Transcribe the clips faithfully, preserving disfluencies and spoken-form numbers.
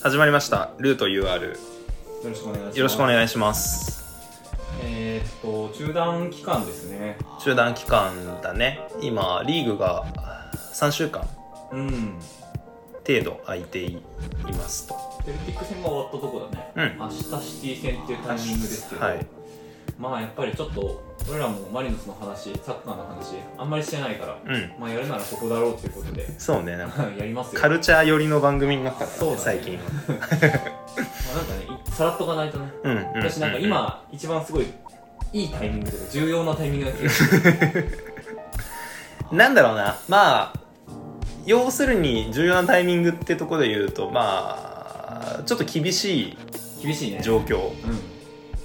始まりましたルート ユーアール。 よろしくお願いします。 よろしくお願いします。 えー、っと中断期間ですね。 中断期間だね。今リーグがさんしゅうかんうん程度空いていますと。 セルティック戦が終わったとこだね、うん、明日シティ戦っていうタイミングですけど、はい、まあやっぱりちょっと俺らもマリノスの話、サッカーの話あんまりしてないから、うん、まあやるならここだろうっていうことで、 そうね、なんかやりますよ。 カルチャー寄りの番組になったから、ね、そう、ね、最近はまあなんかね、 さらっとかないとね、うんうんうんうん、私なんか今一番すごいいいタイミングというか重要なタイミングな気がするなんだろうな、まあ要するに重要なタイミングってところで言うと、まあちょっと厳しい厳しいね状況、 うん、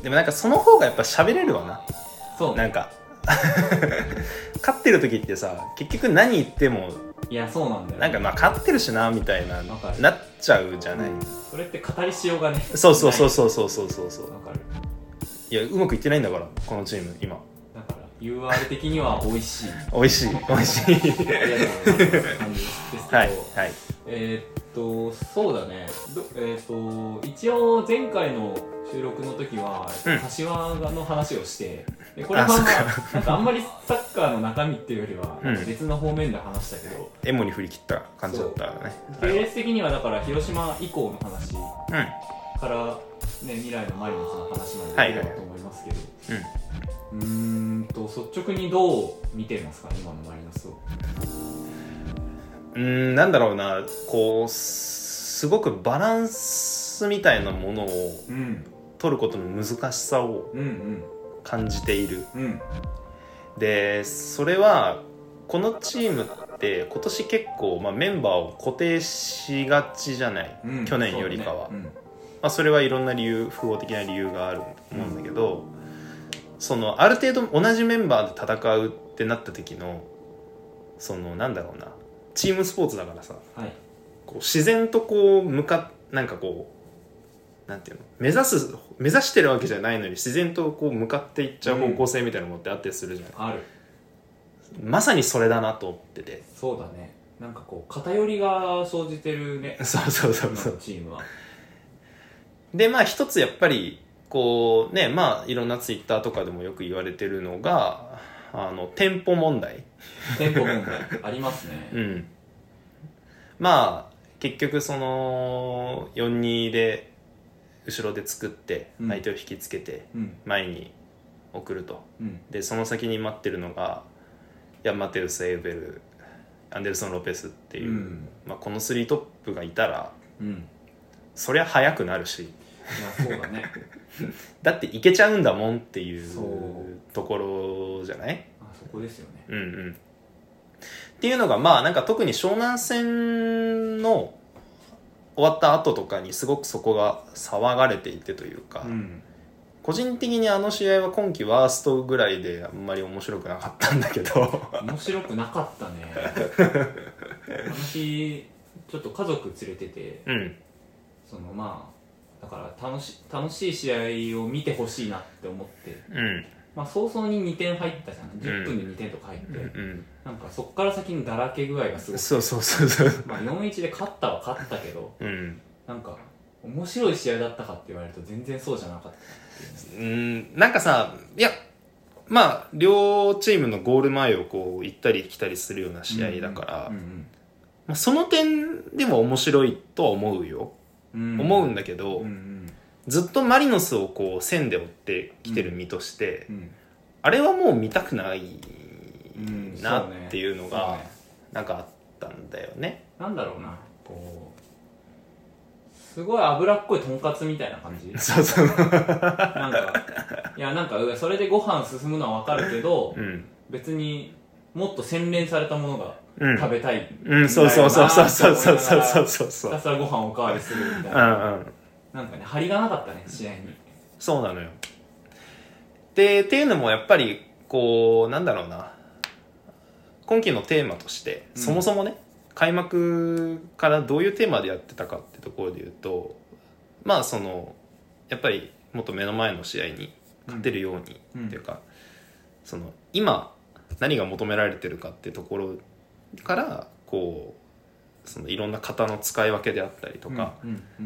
でもなんかその方がやっぱ喋れるわな。 そう、 なんか勝ってる時ってさ、結局何言ってもいやそうなんだよ、 なんかまあ勝ってるしなみたいななっちゃうじゃない、うん、 それって語りしようがね。 そうそうそうそうそうそうそうそう。 わかる。 いやうまくいってないんだからこのチーム今。 だから ユーアール 的には美味しい美味しい美味しいありがとうございます感じですけど、はいはい、 えー、っとそうだね、えー、っと一応前回の収録の時は、うん、柏の話をして、でこれは、まあ、なんかあんまりサッカーの中身っていうよりは、うん、別の方面で話したけど、 エモに振り切った感じだったね。 系列的にはだから広島以降の話から、ね、未来のマリノスの話まで出ると思いますけど、はいはい、うん、うーんと率直にどう見てますか今のマリノスを。 うーんなんだろうな、こうすごくバランスみたいなものを、うん取ることの難しさを感じている、うんうん、でそれはこのチームって今年結構、まあ、メンバーを固定しがちじゃない、うん、去年よりかは、 そ,、ねうんまあ、それはいろんな理由、複合的な理由があると思うんだけど、うん、そのある程度同じメンバーで戦うってなった時のそのなんだろうな、チームスポーツだからさ、はい、こう自然とこう向かなんかこうなんていうの、目指す目指してるわけじゃないのに自然とこう向かっていっちゃう方向性みたいなものってあったりするじゃない、うん、 ある。 まさにそれだなと思ってて。 そうだね、なんかこう偏りが生じてるね。 そうそうそうそう、 チームは。でまあ一つやっぱりこうね、まあいろんなツイッターとかでもよく言われてるのがあのテンポ問題。 テンポ問題ありますね。 うん。まあ結局その よんに で後ろで作って相手を引きつけて前に送ると、うん、でその先に待ってるのがヤンマテウス、エーベル、アンデルソン・ロペスっていう、うんまあ、このスリートップがいたら、うん、そりゃ速くなるし、いやそうだねだっていけちゃうんだもんっていうところじゃない？ あそこですよね。 うんうんっていうのがまあなんか特に湘南戦の終わった後とかにすごくそこが騒がれていてというか、うん、個人的にあの試合は今季ワーストぐらいであんまり面白くなかったんだけど面白くなかったねあの日ちょっと家族連れてて、うん、そのまあだから楽し、楽しい試合を見てほしいなって思って、うんまあ、早々ににてん入ったじゃん、じゅっぷんでにてんとか入って、うんうん、なんかそっから先にだらけ具合がすごくて、 そうそうそうそう、 まあ、よんたいいちで勝ったは勝ったけど、うん、なんか面白い試合だったかって言われると全然そうじゃなかったっていう、 ね、うんなんかさ、いやまあ両チームのゴール前をこう行ったり来たりするような試合だから、うんうんうんうんまあ、その点でも面白いとは思うよ、うんうん、思うんだけど、うんうんずっとマリノスをこう線で追ってきてる身として、うんうん、あれはもう見たくないなっていうのがなんかあったんだよね。 なんだろうな、こうすごい脂っこいとんかつみたいな感じ。 そうそうなんかいやなんかそれでご飯進むのは分かるけど、うん、別にもっと洗練されたものが食べたいみたいな、うん、そうそうそうそうそうそうそうそうそうそうひたすらご飯おかわりするみたいな、うんうんなんかね、張りがなかったね、試合に。 そうなのよ。で、っていうのもやっぱり、こう、なんだろうな。今期のテーマとして、うん、そもそもね、開幕からどういうテーマでやってたかってところで言うと、まあその、やっぱりもっと目の前の試合に勝てるように、うん、っていうか、その、今、何が求められてるかっていうところから、こう、そのいろんな型の使い分けであったりとか、うんうんうん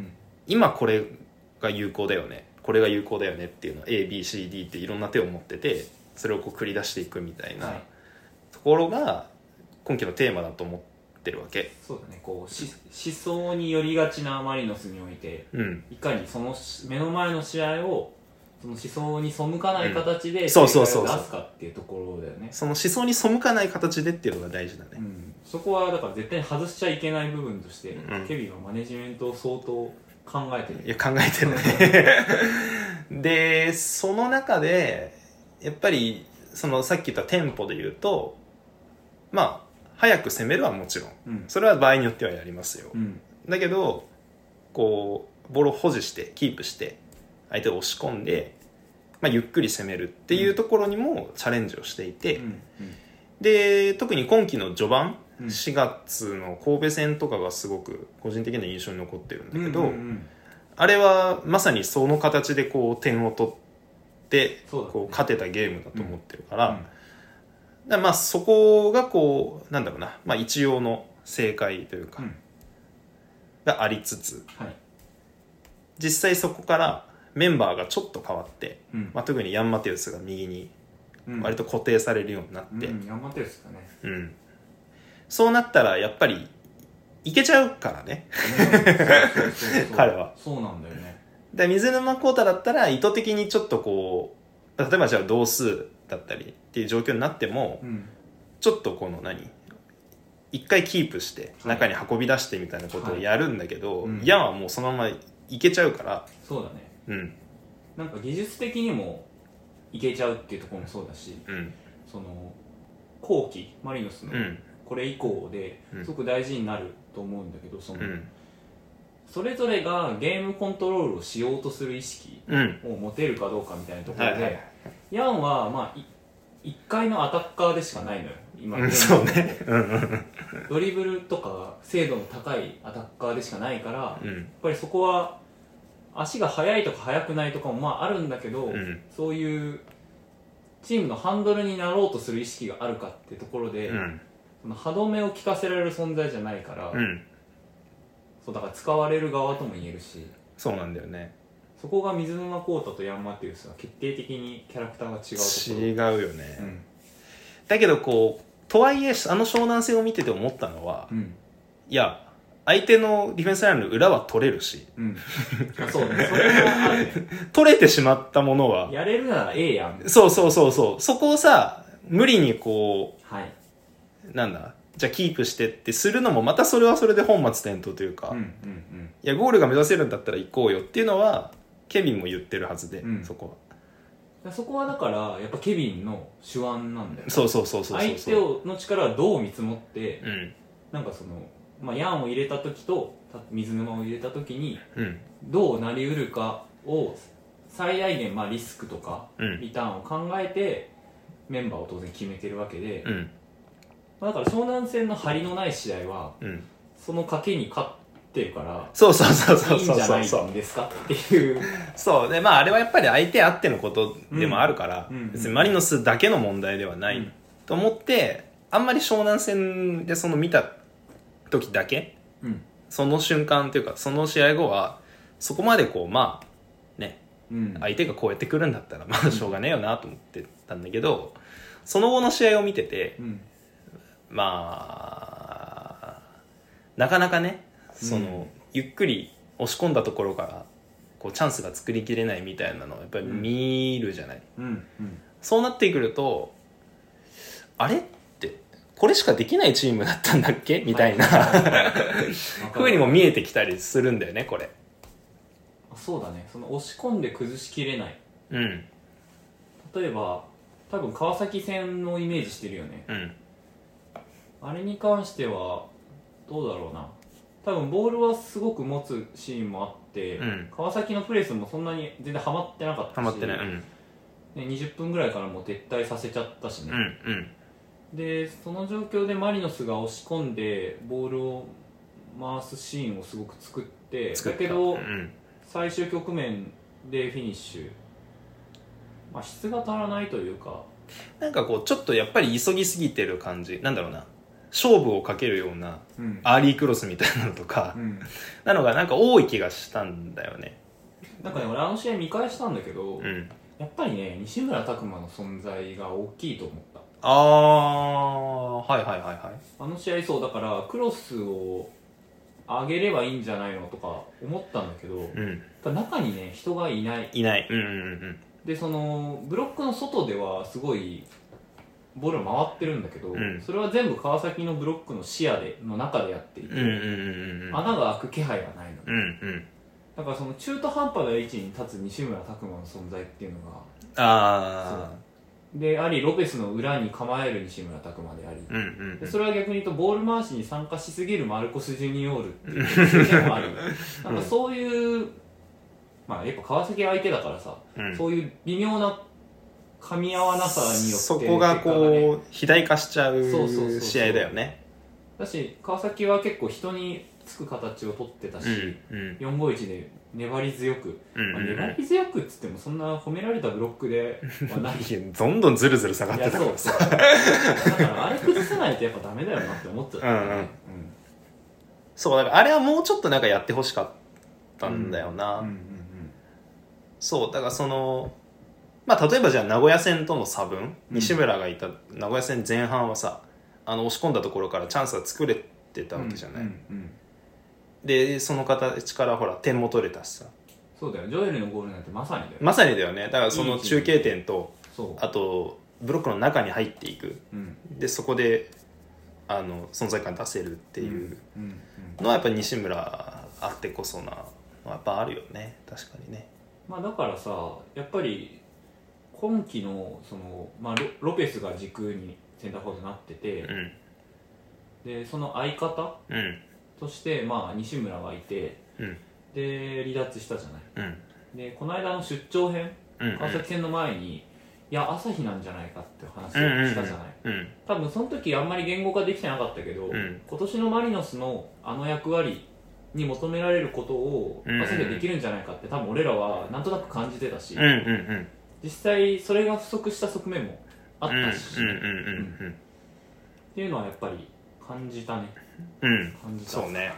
今これが有効だよねこれが有効だよねっていうのを エービーシーディー っていろんな手を持っててそれをこう繰り出していくみたいなところが今期のテーマだと思ってるわけ。 そうだね、こうし思想に寄りがちなマリノスにおいて、 うん、 いかにその目の前の試合をその思想に背かない形で正解を出すかっていうところだよね。 その思想に背かない形でっていうのが大事だね、 うん、そこはだから絶対に外しちゃいけない部分として、うん、ケビンはマネジメントを相当考えてる。 いや考えてるねでその中でやっぱりそのさっき言ったテンポで言うとまあ早く攻めるはもちろん、うん、それは場合によってはやりますよ、うん、だけどこうボールを保持してキープして相手を押し込んで、まあ、ゆっくり攻めるっていうところにもチャレンジをしていて、うんうん、で特に今季の序盤、うん、しがつの神戸戦とかがすごく個人的な印象に残ってるんだけど、うんうんうん、あれはまさにその形でこう点を取ってこう勝てたゲームだと思ってるから、うんうん、だからまあそこがこうなんだろうな、まあ、一応の正解というか、うん、がありつつ、はい、実際そこからメンバーがちょっと変わって、うんまあ、特にヤン・マテウスが右に割と固定されるようになって、 うんうん、ヤン・マテウスだね、 うん、そうなったらやっぱりいけちゃうからね彼はそうなんだよね。 で水沼宏太だったら意図的にちょっとこう例えばじゃあ同数だったりっていう状況になっても、うん、ちょっとこの何一回キープして中に運び出してみたいなことをやるんだけど、はいうん、ヤンはもうそのままいけちゃうから。 そうだね、 うん、 なんか技術的にもいけちゃうっていうところもそうだし、 うん、 その後期マリノスのこれ以降ですごく大事になると思うんだけど、その、うん、それぞれがゲームコントロールをしようとする意識を持てるかどうかみたいなところで、うんはいはい、ヤンはまあいっかいのアタッカーでしかないのよ今、うん、 そうねドリブルとか精度の高いアタッカーでしかないから、うん、やっぱりそこは足が速いとか速くないとかもまああるんだけど、うん、そういうチームのハンドルになろうとする意識があるかってところで、うん、その歯止めを効かせられる存在じゃないから、うん、そうだから使われる側とも言えるし、 そうなんだよね。 そこが水沼宏太とヤン・マテウスは決定的にキャラクターが違うところ。違うよね、うん、だけどこうとはいえあの湘南戦を見てて思ったのは、うん、いや相手のディフェンスラインの裏は取れるし、うん、 あそうね、それもあるね取れてしまったものはやれるならええやん。 そうそうそうそう、そこをさ無理にこう、 はい、 なんだじゃあキープしてってするのもまたそれはそれで本末転倒というか、うんうんうん、いやゴールが目指せるんだったら行こうよっていうのはケビンも言ってるはずで、うん、そこはそこはだからやっぱケビンの手腕なんだよね。 そうそうそうそうそう、 相手をの力をどう見積もって、うん、なんかそのまあ、ヤンを入れた時と水沼を入れた時にどうなりうるかを最大限まあリスクとかリターンを考えてメンバーを当然決めてるわけで、うんまあ、だから湘南戦の張りのない試合はその賭けに勝ってるからそうそうそうそういいんじゃないんですかっていうそうで、まあ、あれはやっぱり相手あってのことでもあるから、うん、別にマリノスだけの問題ではないと思ってあんまり湘南戦でその見た時だけ、うん、その瞬間というかその試合後はそこまでこうまあね、うん、相手がこうやってくるんだったらまあしょうがねえよなと思ってたんだけど、その後の試合を見てて、うん、まあなかなかねその、うん、ゆっくり押し込んだところからこうチャンスが作りきれないみたいなのをやっぱり見るじゃない、うんうん、そうなってくるとあれこれしかできないチームだったんだっけみたいな風にも見えてきたりするんだよねこれ。 そうだね、その押し込んで崩しきれない、うん、例えば多分川崎戦のイメージしてるよね、うん、あれに関してはどうだろうな、多分ボールはすごく持つシーンもあって、うん、川崎のプレスもそんなに全然ハマってなかったし、 ハマってない、うん、 ね、にじゅっぷんぐらいからもう撤退させちゃったしね、 うんうんでその状況でマリノスが押し込んでボールを回すシーンをすごく作ってだけど、うん、最終局面でフィニッシュ、まあ、質が足らないというかなんかこうちょっとやっぱり急ぎすぎてる感じなんだろうな、 勝負をかけるようなアーリークロスみたいなのとか、うん、なのがなんか多い気がしたんだよね。 なんかね俺あの試合見返したんだけど、うん、やっぱりね西村拓真の存在が大きいと思った。 ああはいはいはいはい。 あの試合そうだからクロスを上げればいいんじゃないのとか思ったんだけど、うん、中にね人がいないいない、うんうんうん、 でそのブロックの外ではすごいボール回ってるんだけど、うん、それは全部川崎のブロックの視野での中でやっていて、うんうんうんうん、穴が開く気配がないの、うんうん、だからその中途半端な位置に立つ西村拓真の存在っていうのがあでありロペスの裏に構える西村拓真であり、うんうんうん、でそれは逆に言うとボール回しに参加しすぎるマルコス・ジュニオールっていう点もありなんかそういうまあやっぱ川崎相手だからさ、うん、そういう微妙な噛み合わなさによって、ね、 そこがこう肥大化しちゃう試合だよね。 だし川崎は結構人につく形を取ってたし、うんうん、よんごいちで粘り強く、うんうんまあ、粘り強くっつってもそんな褒められたブロックではないどんどんズルズル下がってたからさだからあれ崩さないとやっぱダメだよなって思っちゃった、ねうんうんうん、 そうだからあれはもうちょっとなんかやってほしかったんだよな、うんうんうんうん、そうだからそのまあ例えばじゃあ名古屋戦との差分、うん、西村がいた名古屋戦前半はさあの押し込んだところからチャンスが作れてたわけじゃない、うんうんうん、でその形からほら点も取れたしさそうだよジョエルのゴールなんてまさにだよまさにだよねだからその中継点とあとブロックの中に入っていく、うん、でそこであの存在感出せるっていうのはやっぱり西村あってこそなやっぱあるよね確かにね。 まあだからさやっぱり今季のその、まあ、ロ, ロペスが軸にセンターフォワードになってて、うん、でその相方、うん、として、まあ、西村がいて、うん、で離脱したじゃない、うん、でこの間の出張編、うんうん、川崎戦の前にいや朝日なんじゃないかって話をしたじゃない、うんうんうん、多分その時あんまり言語化できてなかったけど、うん、今年のマリノスのあの役割に求められることを朝日ができるんじゃないかって多分俺らはなんとなく感じてたし、うんうんうん実際それが不足した側面もあったしっていうのはやっぱり感じたねうん感じたそうね。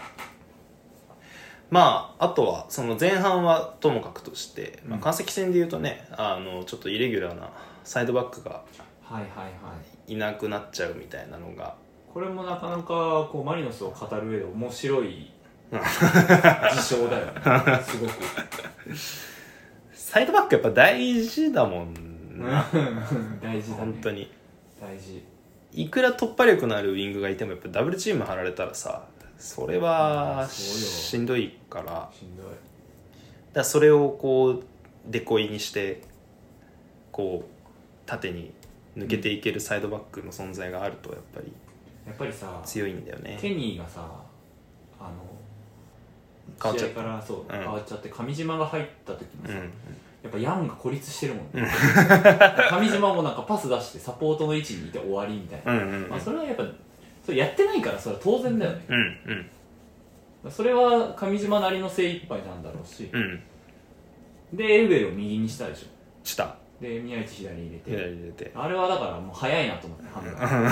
まああとはその前半はともかくとして、まあ、川崎戦でいうとねあのちょっとイレギュラーなサイドバックがいなくなっちゃうみたいなのがこれもなかなかこうマリノスを語る上で面白い事象だよねすごくサイドバックやっぱ大事だもんな大事だね本当に大事。 いくら突破力のあるウイングがいてもやっぱダブルチーム張られたらさそれはしんどいからしんどいだからそれをこうデコイにしてこう縦に抜けていけるサイドバックの存在があるとやっぱりやっぱりさ強いんだよね。 ケニーがさあの変わっちゃったからそう、うん、変わっちゃって上島が入った時もさ、うんうん、やっぱヤンが孤立してるもんね上島もなんかパス出してサポートの位置にいて終わりみたいな、うんうんうんまあ、それはやっぱそれやってないからそれは当然だよね、うんうん、それは上島なりの精一杯なんだろうし、うん、でエルベルを右にしたでしょしたで宮市左入れて左入れてあれはだからもう早いなと思って判断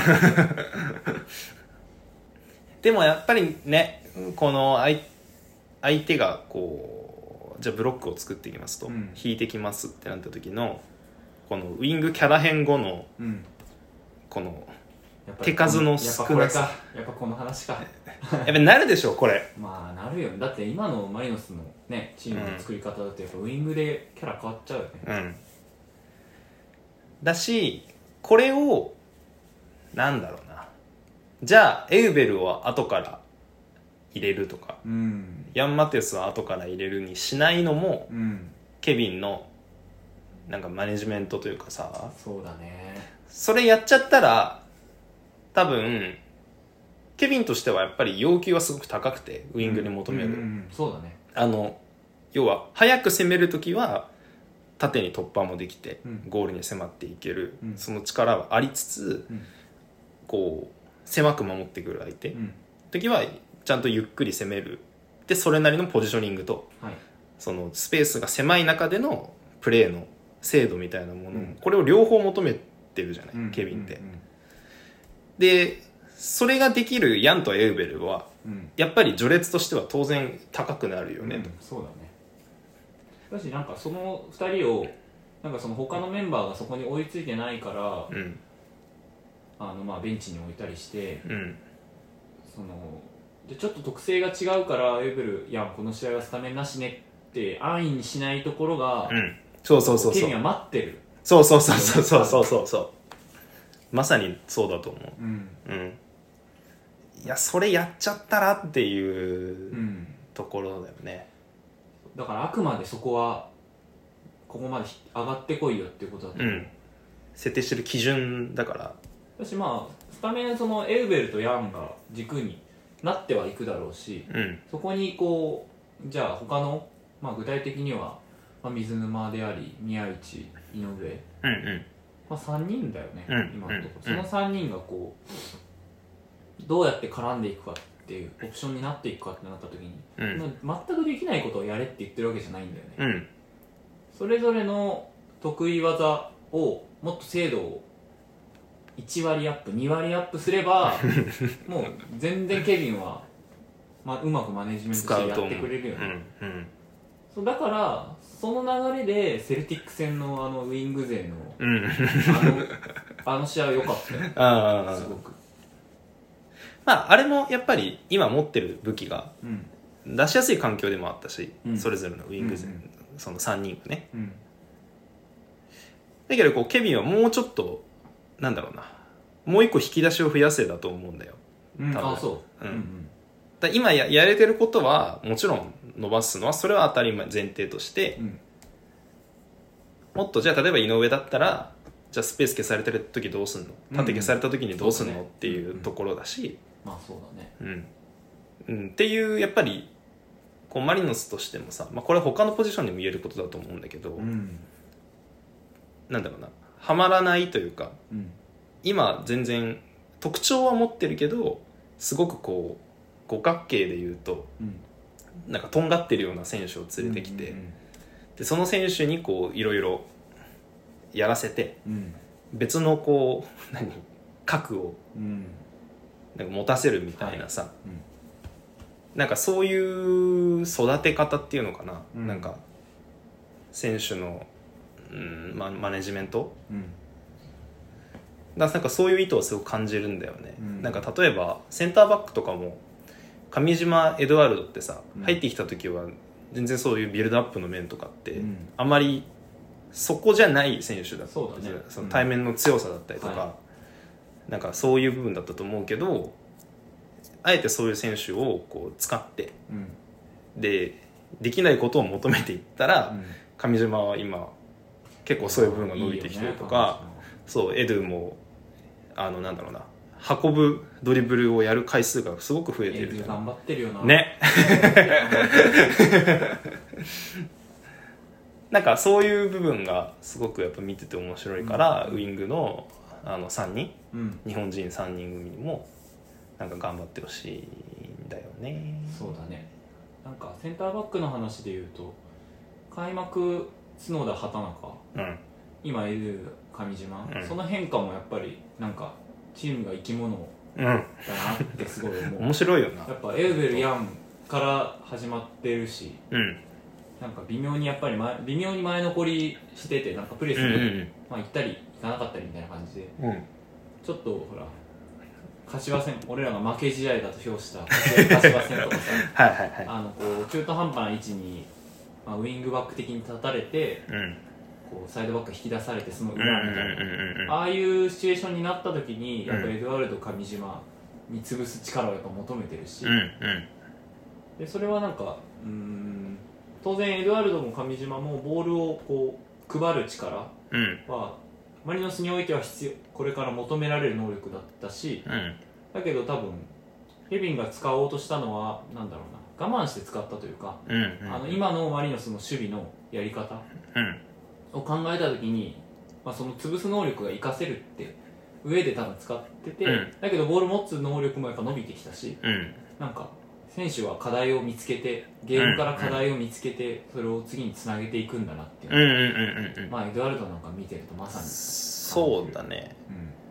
でもやっぱりねこの相相手がこうじゃあブロックを作っていきますと、うん、引いてきますってなった時のこのウイングキャラ編後の、うん、この手数の少なさやっぱこの話かやっぱなるでしょこれまあなるよねだって今のマリノスのねチームの作り方だとやっぱウイングでキャラ変わっちゃうよね、うん、 だしこれをなんだろうなじゃあエウベルを後から入れるとか、うん、ヤンマテスを後から入れるにしないのも、うん、ケビンのなんかマネジメントというかさそうだねそれやっちゃったら多分ケビンとしてはやっぱり要求はすごく高くてウイングに求める、うんうんうん、 そうだねあの要は早く攻めるときは縦に突破もできて、うん、ゴールに迫っていける、うん、その力はありつつ、うん、こう狭く守ってくる相手、うん、時はちゃんとゆっくり攻めるでそれなりのポジショニングと、はい、そのスペースが狭い中でのプレーの精度みたいなもの、うん、これを両方求めてるじゃない、うん、ケビンって、うんうんうん、でそれができるヤンとエウベルは、うん、やっぱり序列としては当然高くなるよね、うん、と。 そうだね。だしなんかそのふたりをなんかその他のメンバーがそこに追いついてないから、うん、あのまあベンチに置いたりして、うん、そのでちょっと特性が違うからエウベルいやこの試合はスタメンなしねって安易にしないところが、うん、 そうそうそうそうケミは待ってる。 そうそうそうそうそうそうそうそうまさにそうだと思う、うんうん、いやそれやっちゃったらっていうところだよね、 うん、だからあくまでそこはここまで上がってこいよっていうことだと思う、うん、 設定してる基準だから。 私まあスタメンそのエウベルとヤンが軸になってはいくだろうし、うん、そこにこうじゃあ他の、まあ、具体的には、まあ、水沼であり宮市井上、うんうんまあ、さんにんだよね、うん、今のところ、うん、そのさんにんがこうどうやって絡んでいくかっていうオプションになっていくかってなった時に、うん、全くできないことをやれって言ってるわけじゃないんだよね、うん、それぞれの得意技をもっと精度をいち割アップに割アップすればもう全然ケビンは、まあ、うまくマネジメントしてやってくれるよね、うんうん、そうだからその流れでセルティック戦のあのウイング勢の、うん、あのあの試合良かったよあすごく。 まああれもやっぱり今持ってる武器が出しやすい環境でもあったし、うん、それぞれのウイング勢、うんうん、そのさんにんがね、うん、だけどこうケビンはもうちょっとなんだろうなもう一個引き出しを増やせだと思うんだよ、 うん、あそう、うんうん、 だ今 や, やれてることはもちろん伸ばすのはそれは当たり前前提として、うん、もっとじゃあ例えば井上だったらじゃあスペース消されてる時どうすんの縦消された時にどうすんの、うん、っていうところだし、 うん、まあそうだね、 うんうん、っていうやっぱりこうマリノスとしてもさ、まあ、これは他のポジションにも言えることだと思うんだけど、うん、なんだろうなはまらないというか、うん、今全然特徴は持ってるけどすごくこう五角形でいうと、うん、なんかとんがってるような選手を連れてきて、うんうんうん、でその選手にこういろいろやらせて、うん、別のこう何核をなんか持たせるみたいなさ、はいうん、なんかそういう育て方っていうのかな、うん、なんか選手の、うんま、マネジメント、うん、だなんかそういう意図をすごく感じるんだよね、うん、なんか例えばセンターバックとかも上島エドワルドってさ、うん、入ってきた時は全然そういうビルドアップの面とかって、うん、あまりそこじゃない選手だった、そうだね、その対面の強さだったりとか、うんはい、なんかそういう部分だったと思うけどあえてそういう選手をこう使って、うん、でできないことを求めていったら、うん、上島は今結構そういう部分が伸びてきてるとか、いいよね、そうエドゥもあのなんだろうな運ぶドリブルをやる回数がすごく増えてるじゃん。 頑張ってるよなねなんかそういう部分がすごくやっぱ見てて面白いから、うん、ウイング の, あのさんにん、うん、日本人さんにん組にもなんか頑張ってほしいんだよね。 そうだね。なんかセンターバックの話でいうと開幕角田畑中、うん、今いる上島、うん、その変化もやっぱりなんかチームが生き物だなってすごい思う、 うん、面白いよな。 やっぱエウベルヤンから始まってるし、うん、なんか微妙にやっぱり前微妙に前残りしててなんかプレスに、うんうん、まあ、行ったり行かなかったりみたいな感じで、うん、ちょっとほら柏戦俺らが負け試合だと評した柏戦とかさはいはい、はい、あのこう中途半端な位置に、まあ、ウイングバック的に立たれて、うん、こうサイドバック引き出されてその裏みたいな、ああいうシチュエーションになった時にやっぱエドワルド上島に潰す力をやっぱ求めてるし、うんうん、でそれはなんかうーん当然エドワルドも上島もボールをこう配る力は、うん、マリノスにおいては必要これから求められる能力だったし、うん、だけど多分ケビンが使おうとしたのはなんだろうな我慢して使ったというか、うんうん、あの今のマリノスの守備のやり方を考えた時に、まあ、その潰す能力が活かせるって上で多分使ってて、うん、だけどボール持つ能力もやっぱ伸びてきたし、うん、なんか選手は課題を見つけてゲームから課題を見つけてそれを次につなげていくんだなっていう、うんうんうんうん、まあエドワルドなんか見てるとまさにそうだね、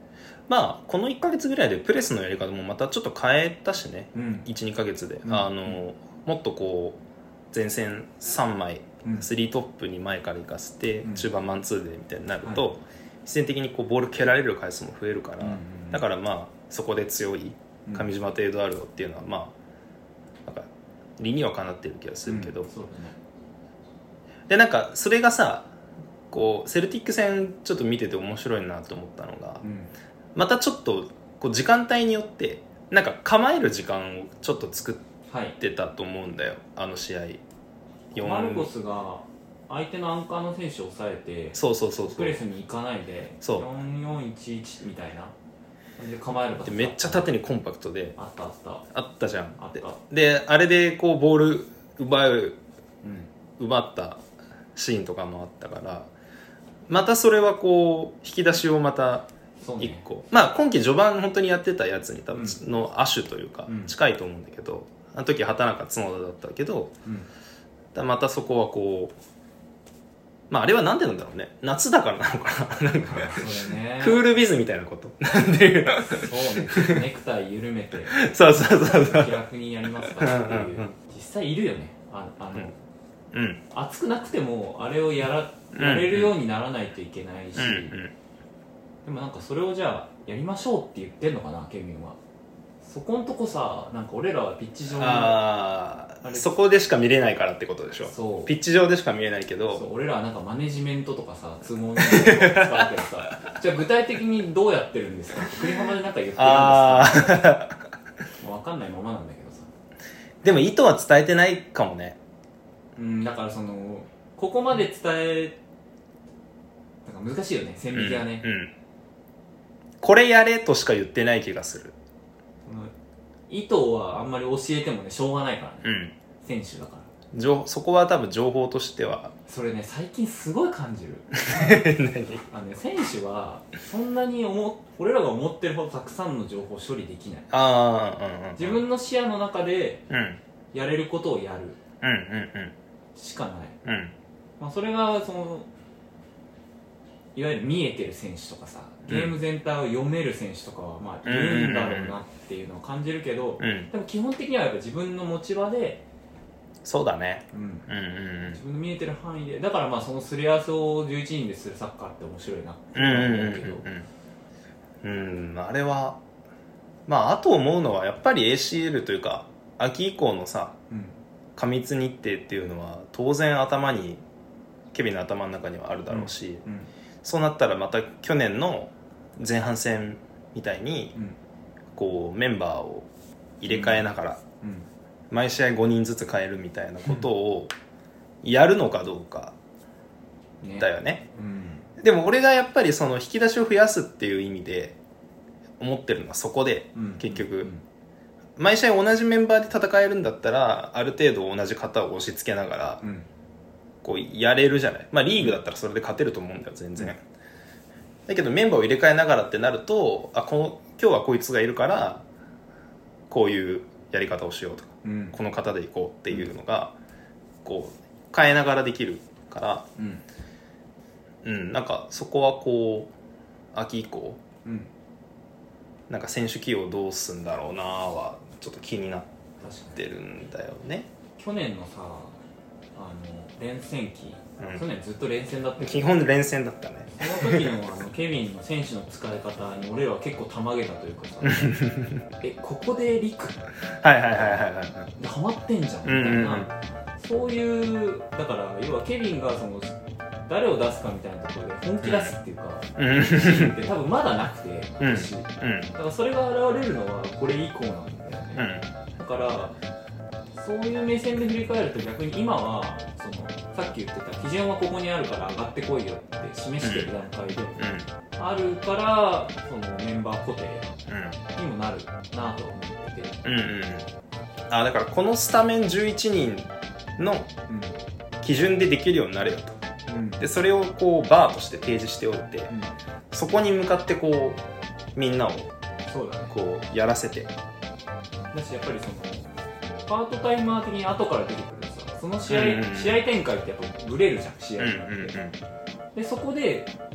まあこのいっかげつぐらいでプレスのやり方もまたちょっと変えたしね、うん、いちにかげつで、うん、あの、うん、もっとこう前線さんまい、うん、スリートップに前から行かせて、うん、中盤マンツーでみたいになると、はい、必然的にこうボール蹴られる回数も増えるから、うんうん、だからまあそこで強い上島とエドワルドっていうのはまあなんか理にはかなってる気がするけど、うん、そうだね、でなんかそれがさこうセルティック戦ちょっと見てて面白いなと思ったのが、うん、またちょっとこう時間帯によってなんか構える時間をちょっと作ってたと思うんだよ、はい、あの試合。 マルコスが相手のアンカーの選手を抑えて、 そうそうそうそう、 プレスに行かないでよんよんいちいちみたいな感じで構える形でめっちゃ縦にコンパクトであったあったあったじゃん。 あったであれでこうボール奪う、うん、奪ったシーンとかもあったから、またそれはこう引き出しをまたいっこ、ね、まあ今季序盤本当にやってたやつに多分の亜種というか近いと思うんだけど、うん、あの時畑中角田だったけど、うん、だまたそこはこうまああれはなんでなんだろうね、夏だからなのかななんかそうね、 クールビズみたいなことなんていうそうね、ネクタイ緩めてそうそうそうそう気楽にやりますかっていう実際いるよね、ああの、うんうん、熱くなくてもあれをやらやれるようにならないといけないし、うんうん、でもなんかそれをじゃあやりましょうって言ってんのかなケビンは。そこんとこさ、なんか俺らはピッチ上のああそこでしか見れないからってことでしょ。そうピッチ上でしか見えないけど、 そう俺らはなんかマネジメントとかさ都合のいいことを使うけどさじゃあ具体的にどうやってるんですか栗浜でなんか言ってるんですかあもう分かんないままなんだけどさ。 でも意図は伝えてないかもね。 うんだからそのここまで伝えなんか難しいよね線引きはね、うんうん、 これやれとしか言ってない気がする。 意図はあんまり教えてもねしょうがないからね、うん、選手だからそこは多分情報としてはそれね最近すごい感じる何あの、ね、選手はそんなに思俺らが思ってるほどたくさんの情報を処理できない。あ、うんうん、自分の視野の中でやれることをやるしかない、うんうんまあ、それがそのいわゆる見えてる選手とかさゲーム全体を読める選手とかはまあいるんだろうなっていうのを感じるけど、うん、でも基本的にはやっぱ自分の持ち場でそうだね、 うんうんうん、自分の見えてる範囲でだからまあそのすり合わせをじゅういちにんでするサッカーって面白いなって思うけど、 うん、うん、あれはまああと思うのはやっぱり エーシーエル というか秋以降のさ、うん、過密日程っていうのは当然頭にケビンの頭の中にはあるだろうし、うんうんそうなったらまた去年の前半戦みたいにこうメンバーを入れ替えながら毎試合ごにんずつ変えるみたいなことをやるのかどうかだよね。でも俺がやっぱりその引き出しを増やすっていう意味で思ってるのはそこで結局毎試合同じメンバーで戦えるんだったらある程度同じ型を押し付けながらこうやれるじゃない。まあリーグだったらそれで勝てると思うんだよ全然、うん、だけどメンバーを入れ替えながらってなるとあこの今日はこいつがいるからこういうやり方をしようとか、うん、この型でいこうっていうのがこう変えながらできるから、うんうん、なんかそこはこう秋以降、うん、なんか選手起用どうすんだろうなはちょっと気になってるんだよね。 去年のさあの連戦期、うん、去年ずっと連戦だったけど基本連戦だったね。 その時のあのケビンの選手の使い方に俺らは結構たまげたというかさえここでリクはいはいはいはいはいでハマってんじゃんみたいな、うんうんうん、そういうだから要はケビンがその誰を出すかみたいなところで本気出すっていうか、うん、シーンって多分まだなくて今年、うんうん、だからそれが現れるのはこれ以降なんだよね、うん、だからそういう目線で振り返ると逆に今はそのさっき言ってた基準はここにあるから上がってこいよって示してる段階であるからそのメンバー固定にもなるなと思ってて、うんうん、 あだからこのスタメンじゅういちにんの基準でできるようになれよと、うん、でそれをこうバーとして提示しておいて、うん、そこに向かってこうみんなをこうやらせてだしやっぱりそのパートタイマー的に後から出てくるさその試合、うんうん、試合展開ってやっぱブレるじゃん試合って、うんうんうん、でそこで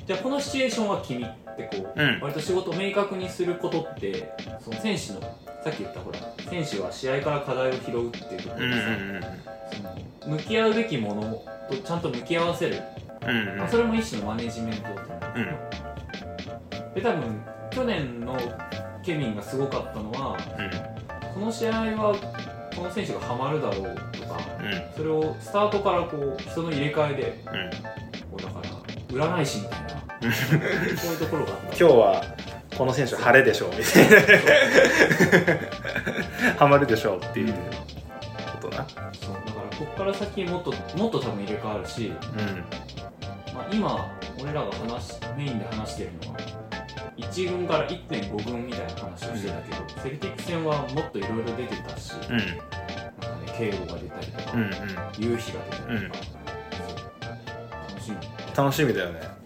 じゃあこのシチュエーションは君ってこう、うん、割と仕事を明確にすることってその選手のさっき言ったほら選手は試合から課題を拾うっていうところでさ、うんうんうん、その向き合うべきものとちゃんと向き合わせる、うんうん、あそれも一種のマネジメントだと思うんですけど、うん、で多分去年のケビンがすごかったのは、うん、この試合はこの選手がハマるだろうとか、うん、それをスタートからこう人の入れ替えで、うん、こうだから占い師みたいなそういうところがあった。 今日はこの選手晴れでしょうみたいなハマるでしょうっていうことな。 そうだからここから先もっともっと多分入れ替わるし、うんまあ、今俺らが話メインで話してるのはいち軍から いってんご 軍みたいな話をしてたけど、うん、セルティック戦はもっといろいろ出てたし、うん、なんかね敬語が出たりとか、うんうん、夕日が出たりとか、うん、楽しみ楽しみだよね。